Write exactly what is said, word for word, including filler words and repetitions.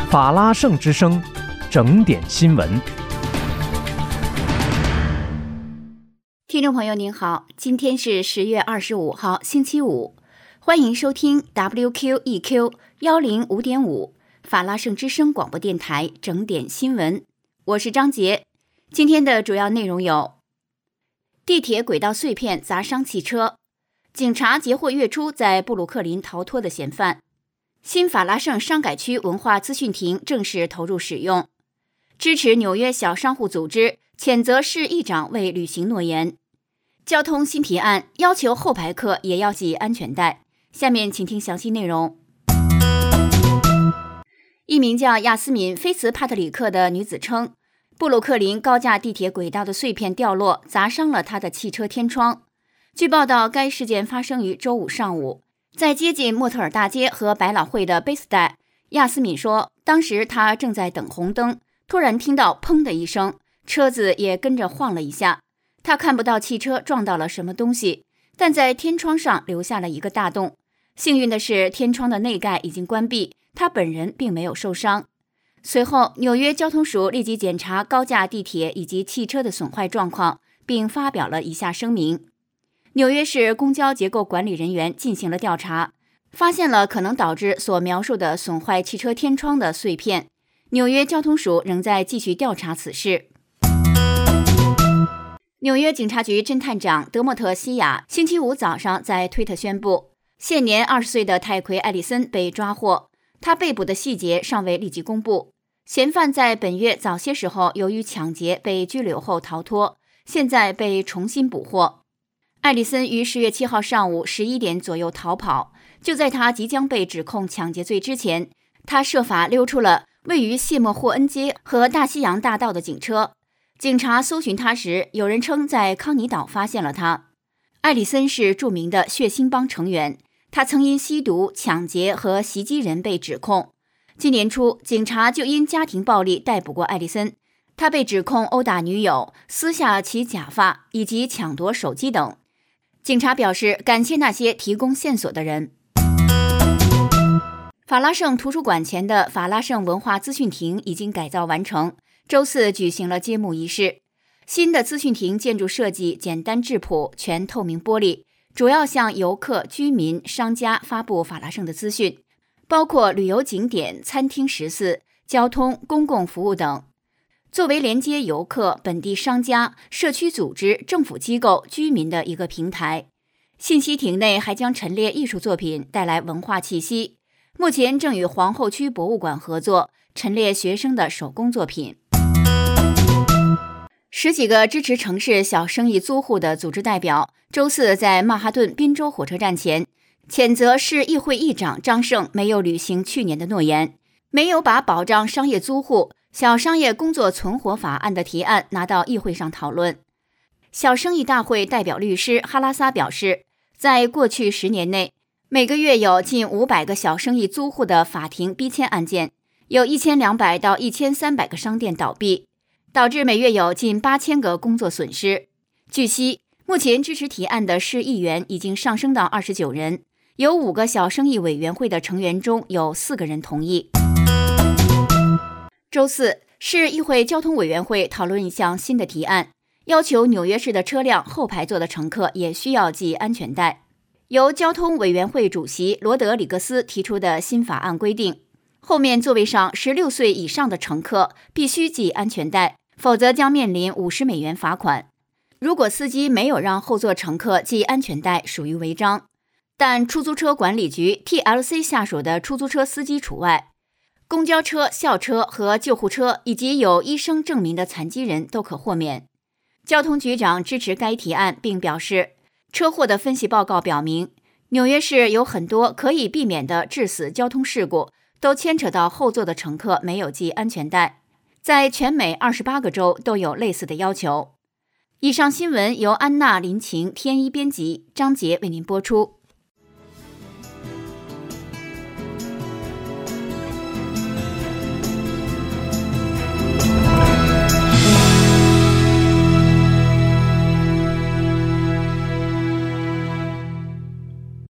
法拉盛之声，整点新闻。 听众朋友您好，今天是十月二十五号星期五，欢迎收听 W Q E Q 一零五点五 法拉盛之声广播电台整点新闻，我是张杰。今天的主要内容有：地铁轨道碎片砸伤汽车，警察截获月初在布鲁克林逃脱的嫌犯，新法拉盛商改区文化资讯亭正式投入使用，支持纽约小商户组织谴责市议长未履行诺言，交通新提案要求后排客也要系安全带。下面请听详细内容。一名叫亚斯敏·菲茨帕特里克的女子称，布鲁克林高架地铁轨道的碎片掉落砸伤了她的汽车天窗。据报道，该事件发生于周五上午，在接近莫特尔大街和百老汇的贝斯代。亚斯敏说，当时她正在等红灯，突然听到砰的一声，车子也跟着晃了一下。她看不到汽车撞到了什么东西，但在天窗上留下了一个大洞。幸运的是，天窗的内盖已经关闭，她本人并没有受伤。随后，纽约交通署立即检查高架地铁以及汽车的损坏状况，并发表了以下声明：纽约市公交结构管理人员进行了调查，发现了可能导致所描述的损坏汽车天窗的碎片。纽约交通署仍在继续调查此事。纽约警察局侦探长德莫特·西亚星期五早上在推特宣布，现年二十岁的泰奎·艾利森被抓获，他被捕的细节尚未立即公布。嫌犯在本月早些时候由于抢劫被拘留后逃脱，现在被重新捕获。艾利森于十月七号上午十一点左右逃跑，就在他即将被指控抢劫罪之前，他设法溜出了位于谢莫霍恩街和大西洋大道的警车。警察搜寻他时，有人称在康尼岛发现了他。艾利森是著名的血腥帮成员，他曾因吸毒、抢劫和袭击人被指控。今年初，警察就因家庭暴力逮捕过艾利森，他被指控殴打女友、撕下其假发以及抢夺手机等。警察表示感谢那些提供线索的人。法拉盛图书馆前的法拉盛文化资讯亭已经改造完成，周四举行了揭幕仪式。新的资讯亭建筑设计简单质朴，全透明玻璃，主要向游客、居民、商家发布法拉盛的资讯，包括旅游景点、餐厅食肆、交通、公共服务等。作为连接游客、本地商家、社区组织、政府机构、居民的一个平台，信息亭内还将陈列艺术作品，带来文化气息。目前正与皇后区博物馆合作，陈列学生的手工作品。十几个支持城市小生意租户的组织代表周四在曼哈顿宾州火车站前谴责市议会议长张胜没有履行去年的诺言，没有把保障商业租户小商业工作存活法案的提案拿到议会上讨论。小生意大会代表律师哈拉萨表示，在过去十年内，每个月有近五百个小生意租户的法庭逼迁案件，有一千两百到一千三百个商店倒闭，导致每月有近八千个工作损失。据悉，目前支持提案的市议员已经上升到二十九人，有五个小生意委员会的成员中有四个人同意。周四，市议会交通委员会讨论一项新的提案，要求纽约市的车辆后排座的乘客也需要系安全带。由交通委员会主席罗德里格斯提出的新法案规定，后面座位上十六岁以上的乘客必须系安全带，否则将面临五十美元罚款。如果司机没有让后座乘客系安全带，属于违章。但出租车管理局 T L C 下属的出租车司机除外，公交车、校车和救护车以及有医生证明的残疾人都可豁免。交通局长支持该提案，并表示，车祸的分析报告表明，纽约市有很多可以避免的致死交通事故都牵扯到后座的乘客没有系安全带，在全美二十八个州都有类似的要求。以上新闻由安娜、林晴、天一编辑，张杰为您播出。